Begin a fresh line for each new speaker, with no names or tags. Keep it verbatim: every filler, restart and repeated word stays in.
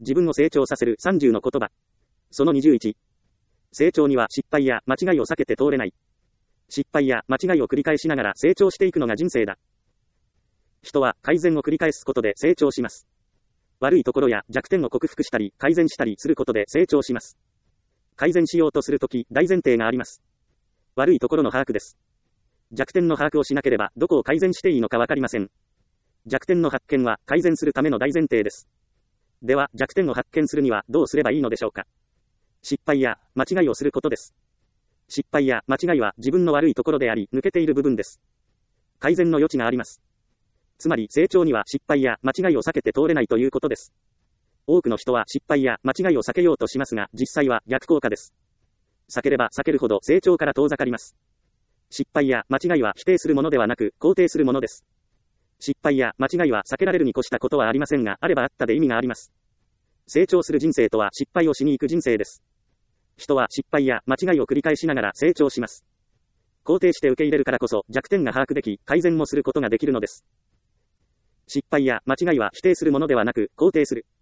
自分を成長させるさんじゅうの言葉。そのにじゅういち。成長には失敗や間違いを避けて通れない。失敗や間違いを繰り返しながら成長していくのが人生だ。人は改善を繰り返すことで成長します。悪いところや弱点を克服したり改善したりすることで成長します。改善しようとするとき、大前提があります。悪いところの把握です。弱点の把握をしなければどこを改善していいのかわかりません。弱点の発見は改善するための大前提です。では弱点を発見するにはどうすればいいのでしょうか。失敗や間違いをすることです。失敗や間違いは自分の悪いところであり抜けている部分です。改善の余地があります。つまり成長には失敗や間違いを避けて通れないということです。多くの人は失敗や間違いを避けようとしますが実際は逆効果です。避ければ避けるほど成長から遠ざかります。失敗や間違いは否定するものではなく肯定するものです。失敗や間違いは避けられるに越したことはありませんが、あればあったで意味があります。成長する人生とは失敗をしに行く人生です。人は失敗や間違いを繰り返しながら成長します。肯定して受け入れるからこそ弱点が把握でき、改善もすることができるのです。失敗や間違いは否定するものではなく肯定する。